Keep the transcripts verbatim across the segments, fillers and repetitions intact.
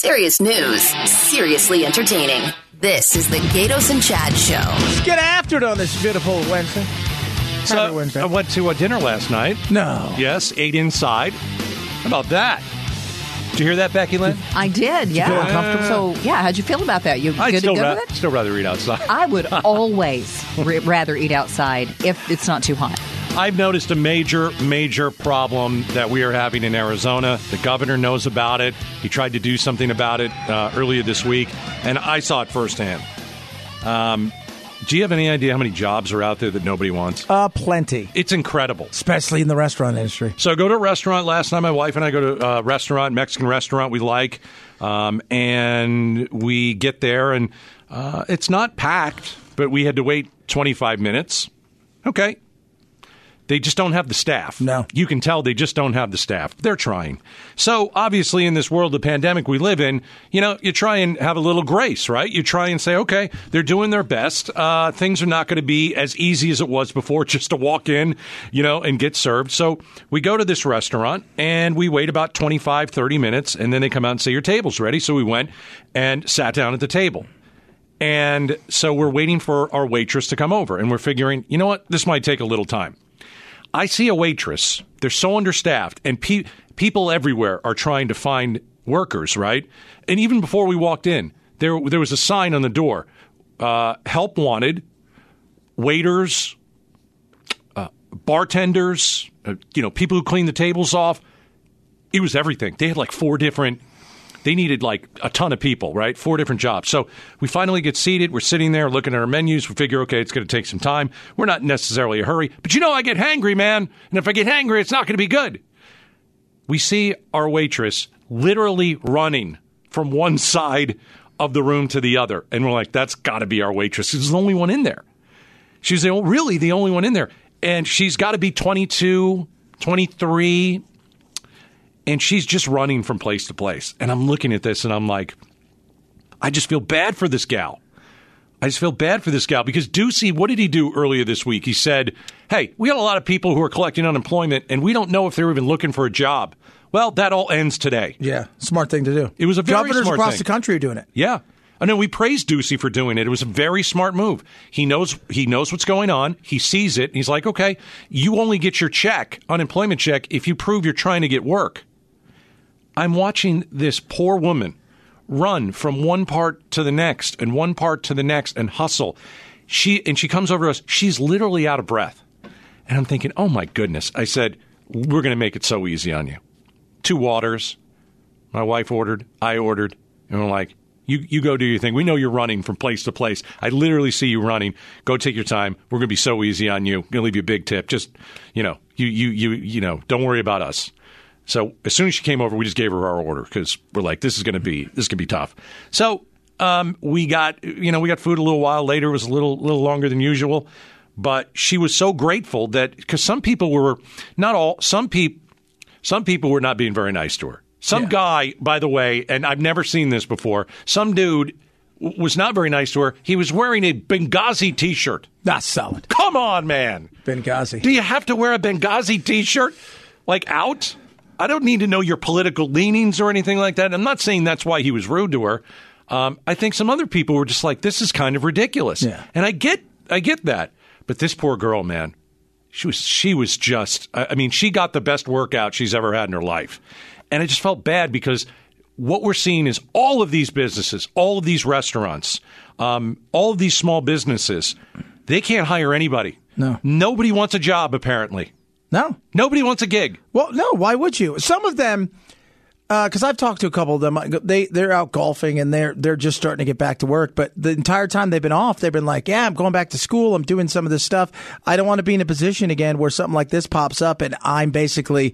Serious news, seriously entertaining. This is the Gatos and Chad Show. Let's get after it on this beautiful Wednesday. So, Wednesday. I went to a dinner last night. No. Yes, ate inside. How about that? Did you hear that, Becky Lynn? I did, yeah. you feel uncomfortable? So, yeah, how'd you feel about that? You I'd good still, to go ra- with it? still rather eat outside. I would always r- rather eat outside if it's not too hot. I've noticed a major, major problem that we are having in Arizona. The governor knows about it. He tried to do something about it uh, earlier this week, and I saw it firsthand. Um, do you have any idea how many jobs are out there that nobody wants? Uh, plenty. It's incredible. Especially in the restaurant industry. So I go to a restaurant last night. My wife and I go to a restaurant, Mexican restaurant we like, um, and we get there, and uh, it's not packed, but we had to wait twenty-five minutes. Okay. They just don't have the staff. No. You can tell they just don't have the staff. They're trying. So, obviously, in this world of pandemic we live in, you know, you try and have a little grace, right? You try and say, okay, they're doing their best. Uh, things are not going to be as easy as it was before just to walk in, you know, and get served. So, we go to this restaurant, and we wait about twenty-five, thirty minutes, and then they come out and say, your table's ready. So, we went and sat down at the table. And so, we're waiting for our waitress to come over, and we're figuring, you know what, this might take a little time. I see a waitress. They're so understaffed, and pe- people everywhere are trying to find workers, right? And even before we walked in, there there was a sign on the door, uh, help wanted, waiters, uh, bartenders, uh, you know, people who clean the tables off. It was everything. They had like four different, they needed like a ton of people, right? Four different jobs. So we finally get seated. We're sitting there looking at our menus. We figure, okay, it's going to take some time. We're not necessarily in a hurry. But you know, I get hangry, man. And if I get hangry, it's not going to be good. We see our waitress literally running from one side of the room to the other. And we're like, that's got to be our waitress. She's the only one in there. She's the, really the only one in there. And she's got to be twenty-two, twenty-three. And she's just running from place to place. And I'm looking at this and I'm like, I just feel bad for this gal. I just feel bad for this gal because Ducey, what did he do earlier this week? He said, hey, we got a lot of people who are collecting unemployment and we don't know if they're even looking for a job. Well, that all ends today. Yeah, smart thing to do. It was a very Governors smart across thing. the country are doing it. Yeah. I know we praised Ducey for doing it. It was a very smart move. He knows he knows what's going on. He sees it. He's like, okay, you only get your check, unemployment check, if you prove you're trying to get work. I'm watching this poor woman run from one part to the next and one part to the next and hustle. She and she comes over to us. She's literally out of breath. And I'm thinking, oh, my goodness. I said, we're going to make it so easy on you. Two waters. My wife ordered. I ordered. And we're like, you, you go do your thing. We know you're running from place to place. I literally see you running. Go take your time. We're going to be so easy on you. Going to leave you a big tip. Just, you know, you, you, you, you know, don't worry about us. So as soon as she came over, we just gave her our order because we're like, this is going to be this is going to be tough. So um, we got you know we got food a little while later. It was a little little longer than usual, but she was so grateful that because some people were not all some people some people were not being very nice to her. Some yeah. guy, by the way, and I've never seen this before. Some dude w- was not very nice to her. He was wearing a Benghazi T-shirt. That's solid. Come on, man. Benghazi. Do you have to wear a Benghazi T-shirt like out? I don't need to know your political leanings or anything like that. I'm not saying that's why he was rude to her. Um, I think some other people were just like, this is kind of ridiculous. Yeah. And I get I get that. But this poor girl, man, she was she was just, I mean, she got the best workout she's ever had in her life. And I just felt bad because what we're seeing is all of these businesses, all of these restaurants, um, all of these small businesses, they can't hire anybody. No. Nobody wants a job, apparently. No. Nobody wants a gig. Well, no, why would you? Some of them, because uh, I've talked to a couple of them, they, they're out golfing and they're they're just starting to get back to work. But the entire time they've been off, they've been like, yeah, I'm going back to school. I'm doing some of this stuff. I don't want to be in a position again where something like this pops up and I'm basically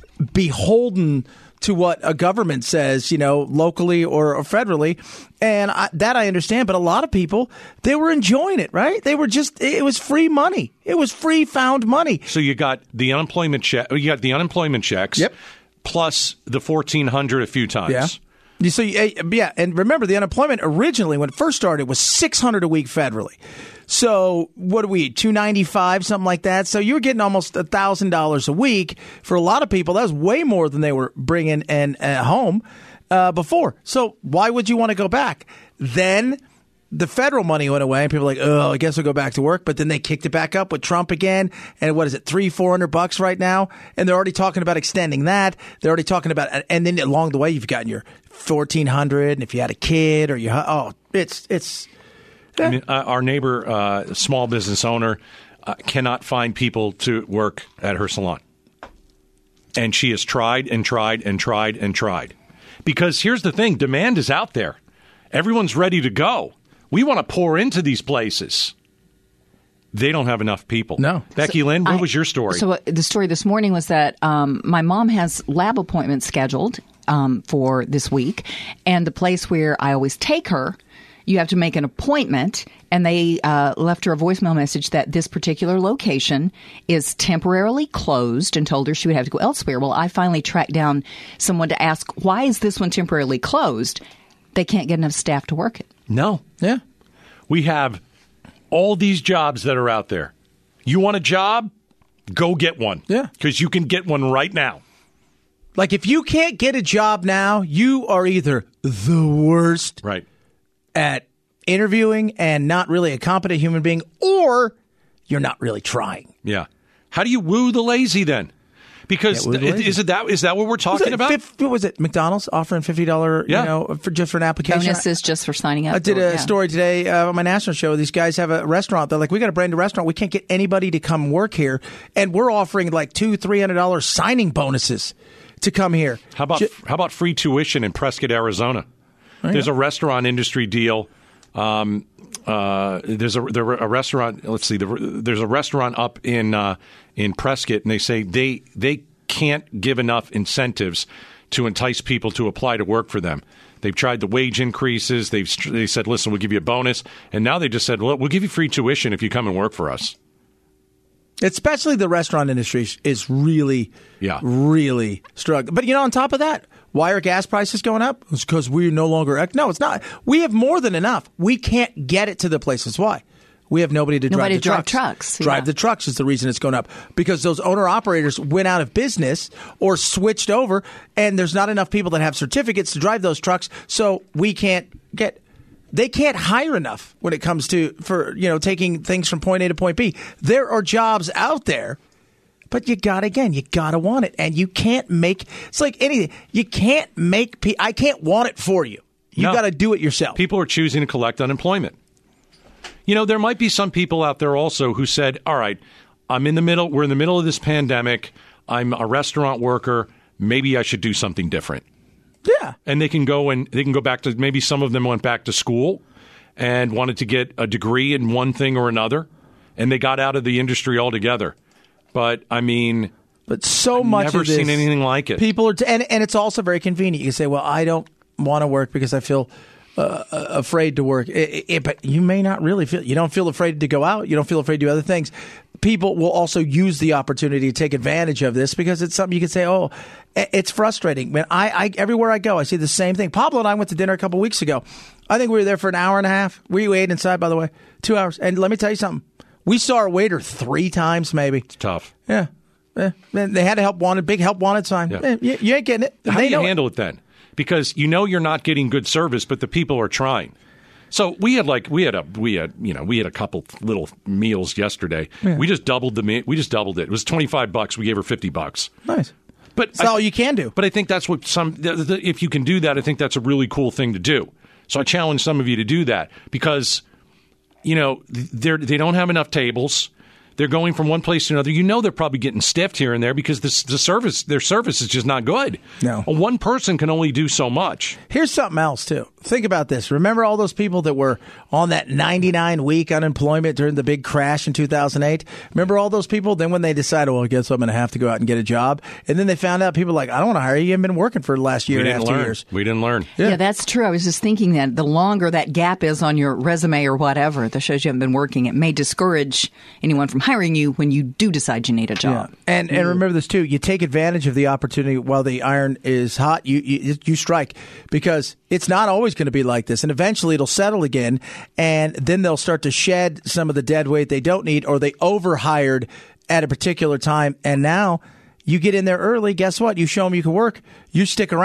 beholden to what a government says, you know, locally or, or federally. And I, that I understand. But a lot of people, they were enjoying it, right? They were just, it was free money. It was free found money. So you got the unemployment check, you got the unemployment checks, yep. plus the fourteen hundred a few times. Yeah. You so yeah, and remember the unemployment originally when it first started was six hundred a week federally. So what are we, two ninety-five, something like that? So you were getting almost one thousand dollars a week. For a lot of people, that was way more than they were bringing in at home. uh, before. So why would you want to go back? Then the federal money went away, and people were like, oh, I guess I'll go back to work. But then they kicked it back up with Trump again. And what is it, three, four hundred bucks right now? And they're already talking about extending that. They're already talking about, and then along the way, you've gotten your fourteen hundred. And if you had a kid or you, oh, it's it's. I mean, uh, our neighbor, uh, small business owner, uh, cannot find people to work at her salon. And she has tried and tried and tried and tried. Because here's the thing, demand is out there. Everyone's ready to go. We want to pour into these places. They don't have enough people. No. Becky So Lynn, what I- was your story? So uh, the story this morning was that um, my mom has lab appointments scheduled um, for this week. And the place where I always take her, you have to make an appointment, and they uh, left her a voicemail message that this particular location is temporarily closed and told her she would have to go elsewhere. Well, I finally tracked down someone to ask, why is this one temporarily closed? They can't get enough staff to work it. No. Yeah. We have all these jobs that are out there. You want a job? Go get one. Yeah. Because you can get one right now. Like, if you can't get a job now, you are either the worst Right. at interviewing and not really a competent human being, or you're not really trying. Yeah. How do you woo the lazy then? Because Yeah, woo the th- lazy. is it that is that what we're Was talking it about? fif- what was it? McDonald's offering fifty dollars, Yeah. you know, for just for an application. Bonuses just for signing up. I did for- a yeah. story today uh, on my national show. These guys have a restaurant. They're like, we got a brand new restaurant. We can't get anybody to come work here, and we're offering like two, three hundred dollars signing bonuses to come here. How about Ju- how about free tuition in Prescott, Arizona? There's a restaurant industry deal. Um, uh, there's a there a restaurant. Let's see. There's a restaurant up in uh, in Prescott, and they say they they can't give enough incentives to entice people to apply to work for them. They've tried the wage increases. They've they said, listen, we'll give you a bonus, and now they just said, well, we'll give you free tuition if you come and work for us. Especially the restaurant industry is really, Yeah. really struggling. But, you know, on top of that, why are gas prices going up? It's because we're no longer – no, it's not. We have more than enough. We can't get it to the places. Why? We have nobody to Nobody drive the to drive trucks. trucks, Drive yeah. the trucks is the reason it's going up, because those owner-operators went out of business or switched over, and there's not enough people that have certificates to drive those trucks, so we can't get – they can't hire enough when it comes to for you know taking things from point A to point B. There are jobs out there, but you got again, you gotta want it, and you can't make. It's like anything. You can't make. Pe- I can't want it for you. You No. got to do it yourself. People are choosing to collect unemployment. You know, there might be some people out there also who said, all right, I'm in the middle. We're in the middle of this pandemic. I'm a restaurant worker. Maybe I should do something different. Yeah. And they can go and they can go back to, maybe some of them went back to school and wanted to get a degree in one thing or another, and they got out of the industry altogether. But I mean, But so much never of this, seen anything like it. People are, t- and and it's also very convenient. You can say, "Well, I don't want to work because I feel uh, afraid to work." It, it, but you may not really feel. You don't feel afraid to go out. You don't feel afraid to do other things. People will also use the opportunity to take advantage of this because it's something you can say, "Oh, it's frustrating." Man, I, I everywhere I go, I see the same thing. Pablo and I went to dinner a couple weeks ago. I think we were there for an hour and a half. We waited inside, by the way, two hours. And let me tell you something. We saw our waiter three times, maybe. It's tough. Yeah. Eh, man, they had a help wanted, big help wanted sign. Yeah. Eh, you, you ain't getting it. How They do you know it. handle it then? Because you know you're not getting good service, but the people are trying. So we had like we had a we had you know we had a couple little meals yesterday. Yeah. We just doubled the me- we just doubled it. It was twenty-five bucks. We gave her fifty bucks. Nice. But That's all you can do. But I think that's what some th- th- if you can do that, I think that's a really cool thing to do. So I challenge some of you to do that because you know they they don't have enough tables. They're going from one place to another. You know they're probably getting stiffed here and there because the, the service, their service is just not good. No. One person can only do so much. Here's something else, too. Think about this. Remember all those people that were on that ninety-nine week unemployment during the big crash in two thousand eight? Remember all those people? Then when they decided, well, I guess I'm going to have to go out and get a job. And then they found out people were like, I don't want to hire you. You haven't been working for the last year We and a didn't half, two learn. years. We didn't learn. Yeah. Yeah. that's true. I was just thinking that the longer that gap is on your resume or whatever that shows you haven't been working, it may discourage anyone from hiring you when you do decide you need a job. Yeah. And and remember this too. You take advantage of the opportunity while the iron is hot. You you, you strike because it's not always going to be like this. And eventually it'll settle again. And then they'll start to shed some of the dead weight they don't need, or they overhired at a particular time. And now you get in there early. Guess what? You show them you can work. You stick around.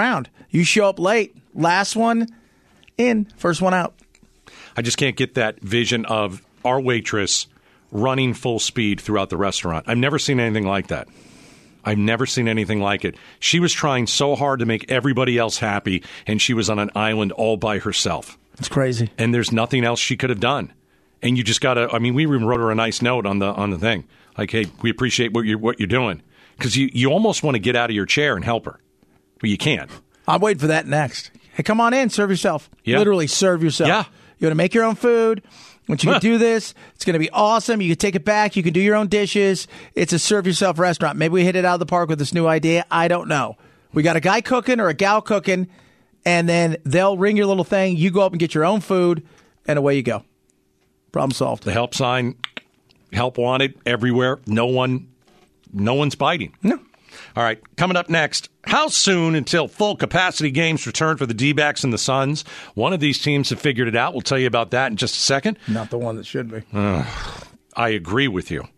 You show up late. Last one in, first one out. I just can't get that vision of our waitress running full speed throughout the restaurant. I've never seen anything like that. I've never seen anything like it. She was trying so hard to make everybody else happy, and she was on an island all by herself. It's crazy. And there's nothing else she could have done. And you just got to, I mean, we even wrote her a nice note on the on the thing. Like, hey, we appreciate what you're, what you're doing. Because you, you almost want to get out of your chair and help her. But you can't. I'm waiting for that next. Hey, come on in, serve yourself. Yeah. Literally serve yourself. Yeah. You want to make your own food. Once you can do this, it's going to be awesome. You can take it back. You can do your own dishes. It's a serve-yourself restaurant. Maybe we hit it out of the park with this new idea. I don't know. We got a guy cooking or a gal cooking, and then they'll ring your little thing. You go up and get your own food, and away you go. Problem solved. The help sign, help wanted everywhere. No one, no one's biting. No. All right, coming up next, how soon until full capacity games return for the D-backs and the Suns? One of these teams have figured it out. We'll tell you about that in just a second. Not the one that should be. Uh, I agree with you.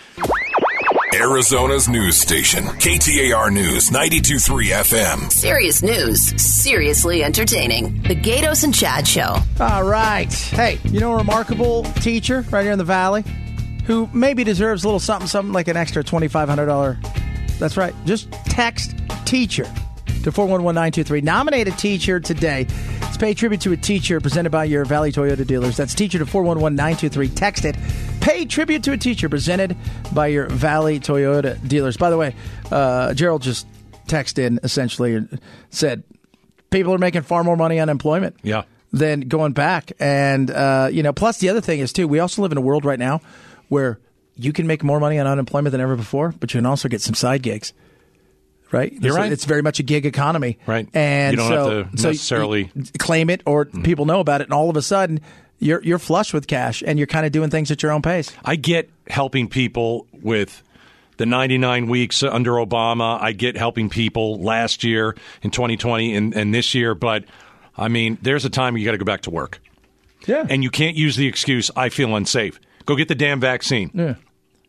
Arizona's news station, K T A R News, ninety-two point three F M. Serious news, seriously entertaining. The Gatos and Chad Show. All right. Hey, you know a remarkable teacher right here in the Valley who maybe deserves a little something, something like an extra twenty-five hundred dollars. That's right. Just text teacher to four one one nine two three. Nominate a teacher today. Let's pay tribute to a teacher presented by your Valley Toyota dealers. That's teacher to four one one nine two three. Text it. Pay tribute to a teacher presented by your Valley Toyota dealers. By the way, uh, Gerald just texted in essentially and said people are making far more money on unemployment yeah. than going back. And, uh, you know, plus the other thing is, too, we also live in a world right now where you can make more money on unemployment than ever before, but you can also get some side gigs, right? You're it's, right. It's very much a gig economy. Right. And you don't so, have to so necessarily you claim it or mm-hmm. people know about it, and all of a sudden you're you're flush with cash and you're kind of doing things at your own pace. I get helping people with the ninety-nine weeks under Obama. I get helping people last year in twenty twenty and, and this year, but I mean, there's a time you got to go back to work. Yeah. And you can't use the excuse, I feel unsafe. Go get the damn vaccine. Yeah.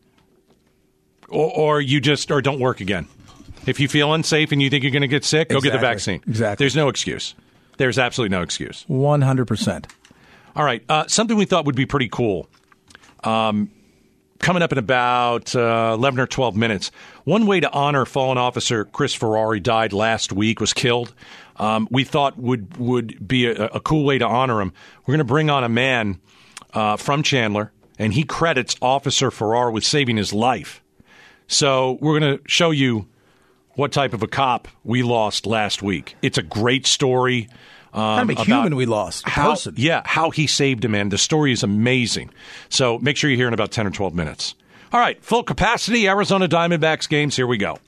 Or, or you just, or don't work again. If you feel unsafe and you think you're going to get sick, go exactly. get the vaccine. Exactly. There's no excuse. There's absolutely no excuse. one hundred percent. All right. Uh, something we thought would be pretty cool. Um, coming up in about uh, eleven or twelve minutes. One way to honor fallen officer Chris Ferrari, died last week, was killed. Um, we thought would would be a, a cool way to honor him. We're going to bring on a man uh, from Chandler, and he credits Officer Ferrari with saving his life. So we're going to show you what type of a cop we lost last week. It's a great story. Um, kind of a human we lost. A how, person. Yeah, how he saved him, and the story is amazing. So make sure you're here in about ten or twelve minutes. All right, full capacity Arizona Diamondbacks games. Here we go.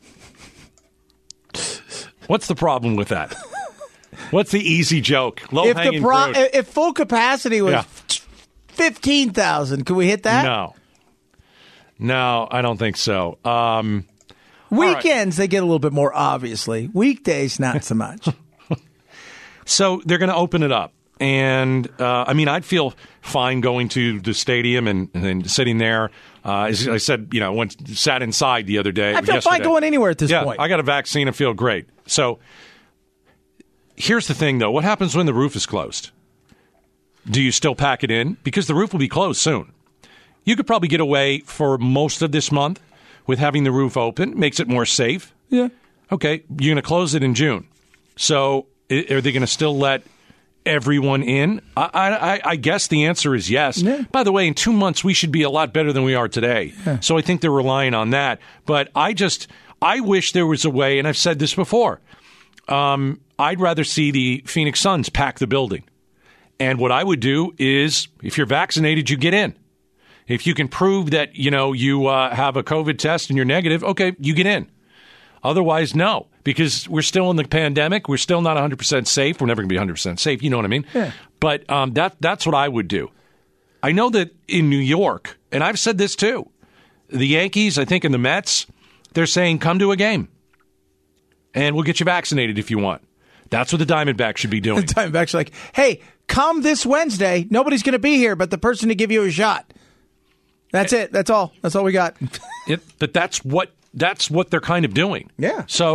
What's the problem with that? What's the easy joke? Low if hanging the pro- fruit. if full capacity was Yeah. fifteen thousand, could we hit that? No. No, I don't think so. Um, Weekends, right. They get a little bit more, obviously. Weekdays, not so much. So they're going to open it up. And, uh, I mean, I'd feel fine going to the stadium and, and sitting there. Uh, as I said, you know, went sat inside the other day. I feel yesterday. fine going anywhere at this yeah, point. I got a vaccine and feel great. So here's the thing, though. What happens when the roof is closed? Do you still pack it in? Because the roof will be closed soon. You could probably get away for most of this month with having the roof open. Makes it more safe. Yeah. Okay, you're going to close it in June. So are they going to still let everyone in? I, I, I guess the answer is yes. Yeah. By the way, in two months, we should be a lot better than we are today. Yeah. So I think they're relying on that. But I just, I wish there was a way, and I've said this before, um, I'd rather see the Phoenix Suns pack the building. And what I would do is, if you're vaccinated, you get in. If you can prove that, you know, you uh, have a COVID test and you're negative, okay, you get in. Otherwise, no, because we're still in the pandemic. We're still not one hundred percent safe. We're never going to be one hundred percent safe. You know what I mean? Yeah. But um, that that's what I would do. I know that in New York, and I've said this too, the Yankees, I think, and the Mets, they're saying come to a game, and we'll get you vaccinated if you want. That's what the Diamondbacks should be doing. The Diamondbacks are like, hey, come this Wednesday. Nobody's going to be here but the person to give you a shot. That's it. That's all. That's all we got. it, but that's what that's what they're kind of doing. Yeah. So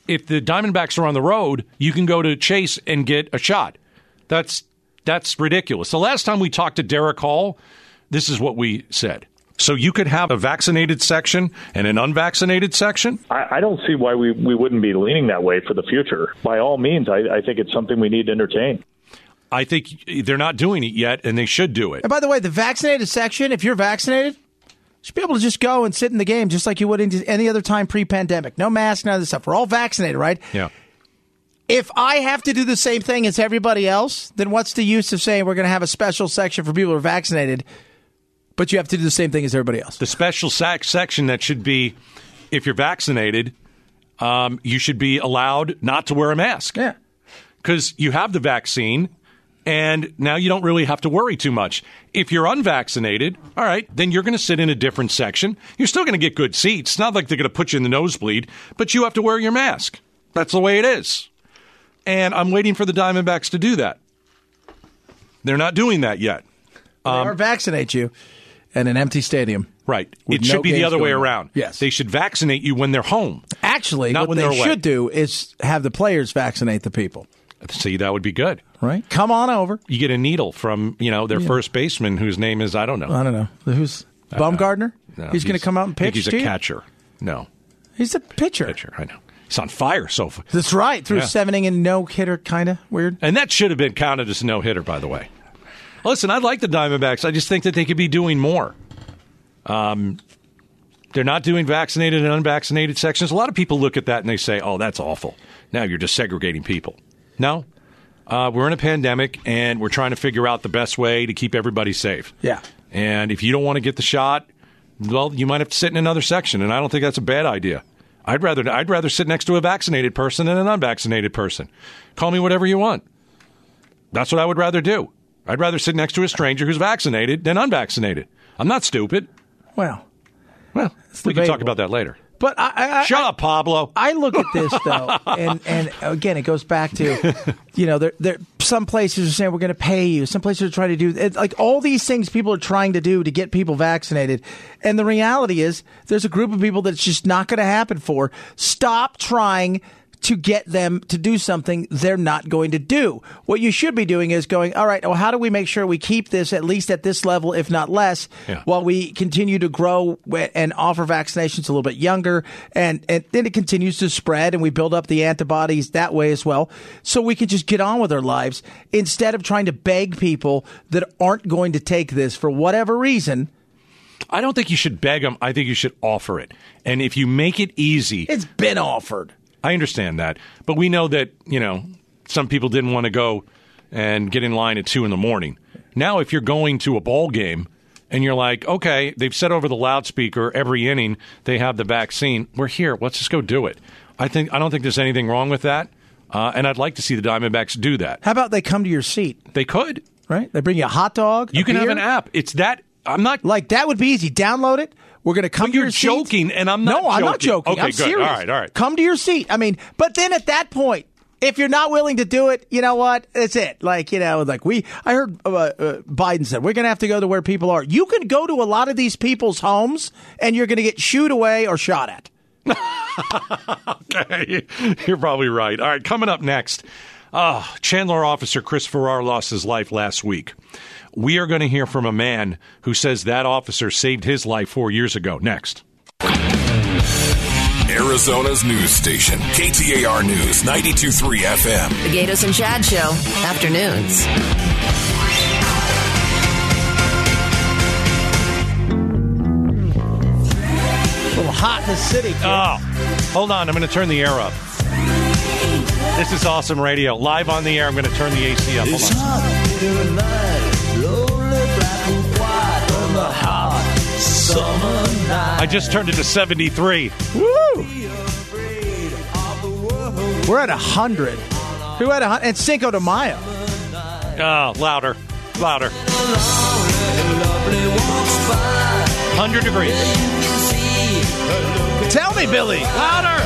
if the Diamondbacks are on the road, you can go to Chase and get a shot. That's that's ridiculous. The last time we talked to Derek Hall, this is what we said. So you could have a vaccinated section and an unvaccinated section? I, I don't see why we, we wouldn't be leaning that way for the future. By all means, I, I think it's something we need to entertain. I think they're not doing it yet, and they should do it. And by the way, the vaccinated section, if you're vaccinated, you should be able to just go and sit in the game just like you would any other time pre-pandemic. No mask, none of this stuff. We're all vaccinated, right? Yeah. If I have to do the same thing as everybody else, then what's the use of saying we're going to have a special section for people who are vaccinated, but you have to do the same thing as everybody else? The special sac- section that should be, if you're vaccinated, um, you should be allowed not to wear a mask. Yeah. Because you have the vaccine, and now you don't really have to worry too much. If you're unvaccinated, all right, then you're going to sit in a different section. You're still going to get good seats. It's not like they're going to put you in the nosebleed, but you have to wear your mask. That's the way it is. And I'm waiting for the Diamondbacks to do that. They're not doing that yet. Um, or vaccinate you in an empty stadium. Right. It should no be the other way around. On. Yes. They should vaccinate you when they're home. Actually, not what when they they're should away. do is have the players vaccinate the people. See, that would be good. Right? Come on over. You get a needle from, you know, their yeah. first baseman whose name is, I don't know. I don't know. Who's Bumgarner? No, he's, he's going to come out and pitch I think he's to a you? catcher. No. He's a pitcher. Pitcher, I know. He's on fire so far. That's right. Through yeah. a seven inning no-hitter, kind of weird. And that should have been counted as a no-hitter, by the way. Listen, I like the Diamondbacks. I just think that they could be doing more. Um, they're not doing vaccinated and unvaccinated sections. A lot of people look at that and they say, oh, that's awful. Now you're just segregating people. No. Uh, we're in a pandemic, and we're trying to figure out the best way to keep everybody safe. Yeah. And if you don't want to get the shot, well, you might have to sit in another section, and I don't think that's a bad idea. I'd rather I'd rather sit next to a vaccinated person than an unvaccinated person. Call me whatever you want. That's what I would rather do. I'd rather sit next to a stranger who's vaccinated than unvaccinated. I'm not stupid. Well, well, we can talk about that later. But I, I, Shut I, up, Pablo. I look at this, though, and, and again, it goes back to, you know, there, there, some places are saying we're going to pay you. Some places are trying to do, it's like all these things people are trying to do to get people vaccinated. And the reality is there's a group of people that's just not going to happen for. Stop trying to get them to do something they're not going to do. What you should be doing is going, all right, well, how do we make sure we keep this at least at this level, if not less, yeah. while we continue to grow and offer vaccinations a little bit younger, and, and then it continues to spread, and we build up the antibodies that way as well, so we can just get on with our lives instead of trying to beg people that aren't going to take this for whatever reason. I don't think you should beg them. I think you should offer it. And if you make it easy. It's been offered. I understand that, but we know that, you know, some people didn't want to go and get in line at two in the morning. Now, if you're going to a ball game and you're like, okay, they've said over the loudspeaker every inning they have the vaccine. We're here. Let's just go do it. I think I don't think there's anything wrong with that, uh, and I'd like to see the Diamondbacks do that. How about they come to your seat? They could, right? They bring you a hot dog. You can beer. have an app. It's that. I'm not like that would be easy. Download it. We're going to come but to you're your seat. You're joking, and I'm not No, joking. I'm not joking. Okay, I'm good. serious. All right, all right. Come to your seat. I mean, but then at that point, if you're not willing to do it, you know what? That's it. Like, you know, like we, I heard uh, uh, Biden said, we're going to have to go to where people are. You can go to a lot of these people's homes, and you're going to get shooed away or shot at. Okay, you're probably right. All right, coming up next, uh, Chandler officer Chris Farrar lost his life last week. We are going to hear from a man who says that officer saved his life four years ago. Next. Arizona's news station, K T A R News, ninety-two point three F M. The Gatos and Chad Show, afternoons. A little hot in the city. Kid. Oh, hold on. I'm going to turn the air up. This is awesome radio. Live on the air. I'm going to turn the A C up. Hold on. I just turned it to seventy-three. Woo! We're at one hundred. Who had one hundred? And Cinco de Mayo. Oh, louder. Louder. one hundred degrees. Tell me, Billy. Louder.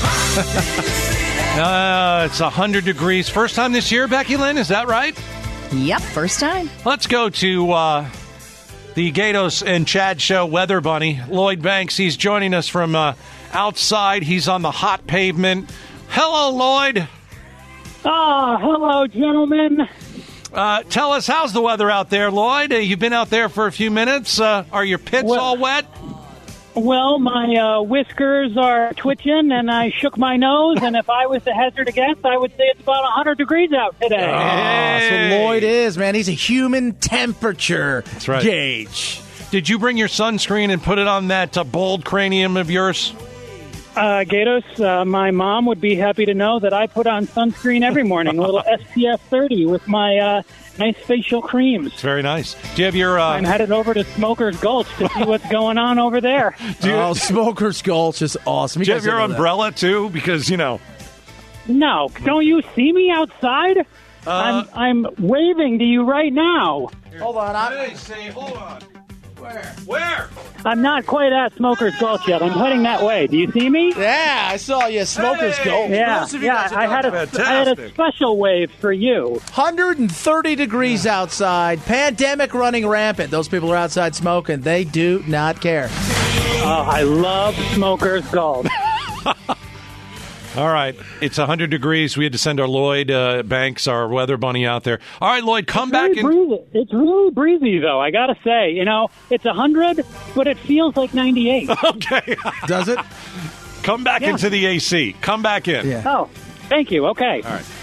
uh, it's one hundred degrees. First time this year, Becky Lynn, is that right? Yep, first time. Let's go to uh, the Gatos and Chad Show weather bunny, Lloyd Banks. He's joining us from uh, outside. He's on the hot pavement. Hello, Lloyd. Ah, hello, gentlemen. Uh, tell us, how's the weather out there, Lloyd? Uh, you've been out there for a few minutes. Uh, are your pits well, all wet? Well, my uh, whiskers are twitching, and I shook my nose, and if I was to hazard a guess, I would say it's about one hundred degrees out today. Oh, so Lloyd is, man. He's a human temperature That's right. gauge. Did you bring your sunscreen and put it on that uh, bold cranium of yours? Uh, Gatos, uh, my mom would be happy to know that I put on sunscreen every morning, a little S P F thirty with my uh, nice facial creams. It's very nice. Do you have your... Uh... I'm headed over to Smoker's Gulch to see what's going on over there. Do you... Oh, Smoker's Gulch is awesome. Do you have your umbrella, that. too? Because, you know... No. Don't you see me outside? Uh... I'm, I'm waving to you right now. Hold on. I'm... Hey, say, hold on. Where? Where? I'm not quite at Smoker's Gulch yet. I'm heading that way. Do you see me? Yeah, I saw you. Smoker's hey, Gulch. Yeah, yeah. I had, a, I had a special wave for you. one hundred thirty degrees outside. Pandemic running rampant. Those people are outside smoking. They do not care. Oh, I love Smoker's Gulch. All right. It's one hundred degrees. We had to send our Lloyd uh, Banks, our weather bunny, out there. All right, Lloyd, come it's back. Really and breezy. It's really breezy, though, I got to say. You know, it's one hundred, but it feels like ninety-eight. Okay. Does it? Come back yeah. into the A C. Come back in. Yeah. Oh, thank you. Okay. All right.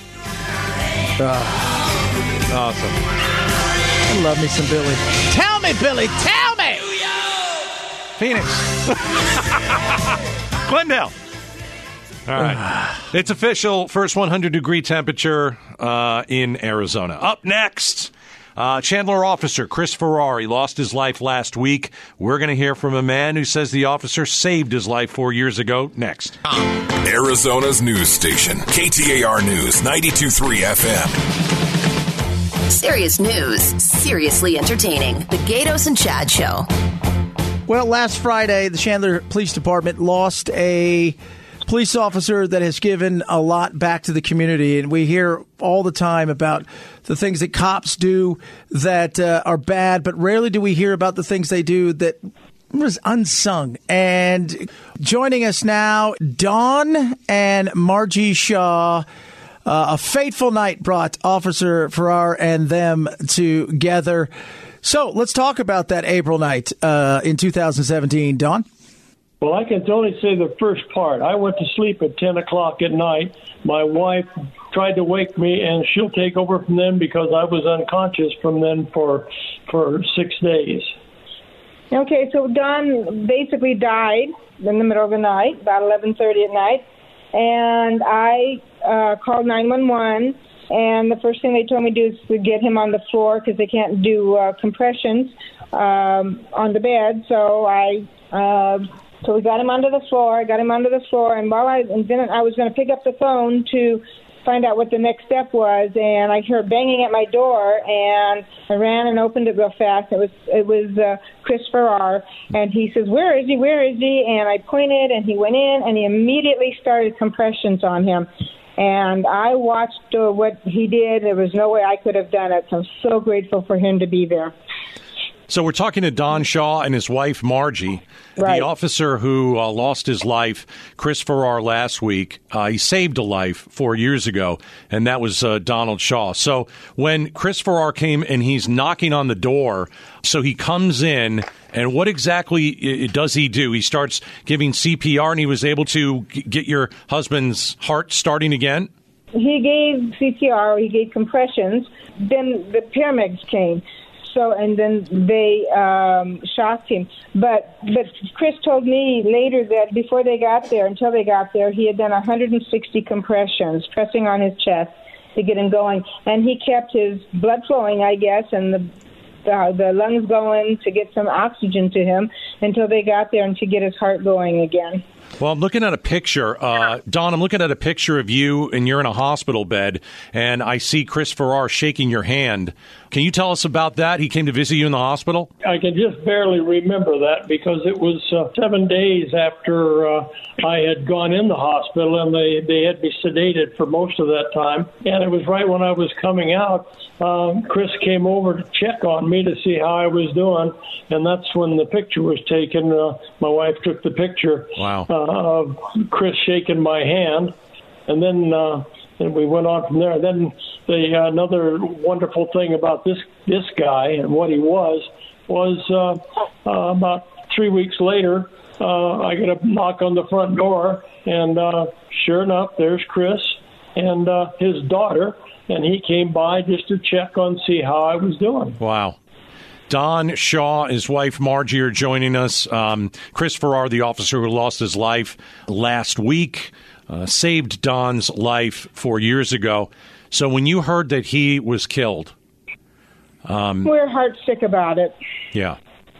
Uh, awesome. I love me some Billy. Tell me, Billy. Tell me. Phoenix. Glendale. All right. It's official. First one hundred degree temperature uh, in Arizona. Up next, uh, Chandler officer Chris Ferrari lost his life last week. We're going to hear from a man who says the officer saved his life four years ago. Next. Arizona's news station, K T A R News, ninety-two point three F M. Serious news, seriously entertaining. The Gatos and Chad Show. Well, last Friday, the Chandler Police Department lost a police officer that has given a lot back to the community, and we hear all the time about the things that cops do that uh, are bad, but rarely do we hear about the things they do that was unsung. And joining us now, Dawn and Margie Shaw. Uh, a fateful night brought Officer Farrar and them together. So let's talk about that April night uh, in two thousand seventeen. Dawn? Well, I can only say the first part. I went to sleep at ten o'clock at night. My wife tried to wake me, and she'll take over from then because I was unconscious from then for for six days. Okay, so Don basically died in the middle of the night, about eleven thirty at night, and I uh, called nine one one, and the first thing they told me to do is to get him on the floor because they can't do uh, compressions um, on the bed, so I... Uh, So we got him onto the floor, I got him onto the floor, and while I, and then I was going to pick up the phone to find out what the next step was, and I heard banging at my door, and I ran and opened it real fast. It was, it was uh, Chris Farrar, and he says, "Where is he, where is he?" And I pointed, and he went in, and he immediately started compressions on him. And I watched uh, what he did. There was no way I could have done it, so I'm so grateful for him to be there. So we're talking to Don Shaw and his wife, Margie, right. The officer who uh, lost his life, Chris Farrar, last week. Uh, he saved a life four years ago, and that was uh, Donald Shaw. So when Chris Farrar came and he's knocking on the door, so he comes in, and what exactly does he do? He starts giving C P R, and he was able to g- get your husband's heart starting again? He gave C P R, he gave compressions, then the paramedics came. So, and then they um, shocked him. But but Chris told me later that before they got there, until they got there, he had done one hundred sixty compressions, pressing on his chest to get him going. And he kept his blood flowing, I guess, and the the, the lungs going to get some oxygen to him. until they got there and to get his heart going again. Well, I'm looking at a picture. Uh, Don, I'm looking at a picture of you, and you're in a hospital bed, and I see Chris Farrar shaking your hand. Can you tell us about that? He came to visit you in the hospital? I can just barely remember that because it was uh, seven days after uh, I had gone in the hospital, and they, they had me sedated for most of that time. And it was right when I was coming out. Um, Chris came over to check on me to see how I was doing, and that's when the picture was taken. Uh, my wife took the picture wow. uh, of Chris shaking my hand, and then uh, and we went on from there. Then the uh, another wonderful thing about this this guy and what he was was uh, uh, about three weeks later, uh, I get a knock on the front door, and uh, sure enough, there's Chris and uh, his daughter. And he came by just to check on, see how I was doing. Wow. Don Shaw, his wife Margie are joining us. Um, Chris Farrar, the officer who lost his life last week, uh, saved Don's life four years ago. So when you heard that he was killed... Um, We're heartsick about it. Yeah.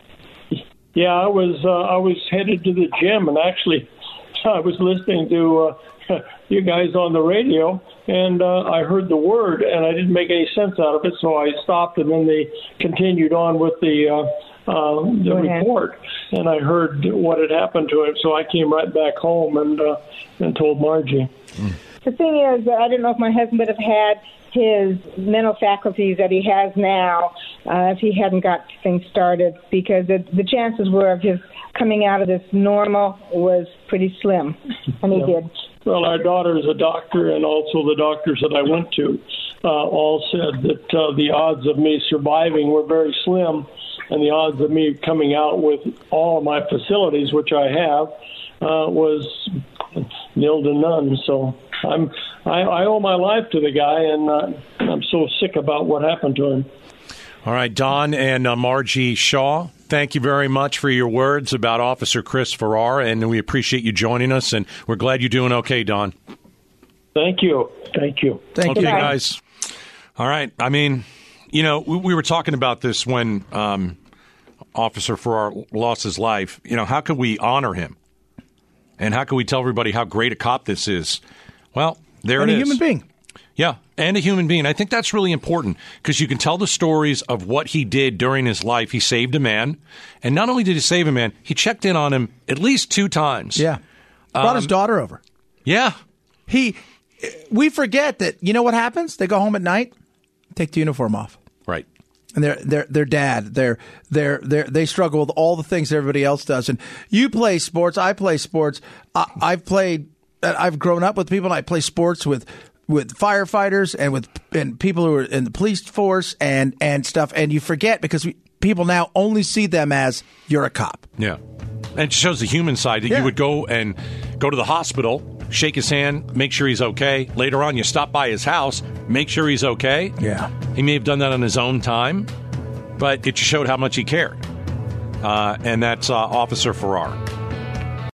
Yeah, I was, uh, I was headed to the gym, and actually I was listening to uh, you guys on the radio, and uh, I heard the word, and I didn't make any sense out of it, so I stopped, and then they continued on with the uh, uh, the report, and I heard what had happened to him, so I came right back home and uh, and told Margie. Mm. The thing is, I don't know if my husband would have had his mental faculties that he has now uh, if he hadn't got things started, because the, the chances were of his coming out of this normal was pretty slim, and he yeah. did. Well, our daughter is a doctor, and also the doctors that I went to uh, all said that uh, the odds of me surviving were very slim, and the odds of me coming out with all of my facilities, which I have, uh, was nil to none. So I'm I, I owe my life to the guy, and uh, I'm so sick about what happened to him. All right, Don and uh, Margie Shaw, thank you very much for your words about Officer Chris Farrar, and we appreciate you joining us, and we're glad you're doing okay, Don. Thank you. Thank you. Thank okay, you. Okay, guys. All right. I mean, you know, we, we were talking about this when um, Officer Farrar lost his life. You know, how can we honor him? And how can we tell everybody how great a cop this is? Well, there and it a is. human being. Yeah, and a human being. I think that's really important because you can tell the stories of what he did during his life. He saved a man. And not only did he save a man, he checked in on him at least two times. Yeah. Brought um, his daughter over. Yeah. He, we forget that, you know what happens? They go home at night, take the uniform off. Right. And their their their dad, they're they're they they struggle with all the things everybody else does. And you play sports, I play sports. I, I've played, I've grown up with people. And I play sports with with firefighters and with and people who are in the police force and and stuff. And you forget because we, people now only see them as you're a cop. Yeah, and it shows the human side that yeah. you would go and go to the hospital, shake his hand, make sure he's okay. Later on, you stop by his house, make sure he's okay. Yeah. He may have done that on his own time, but it showed how much he cared. Uh, and that's uh, Officer Farrar.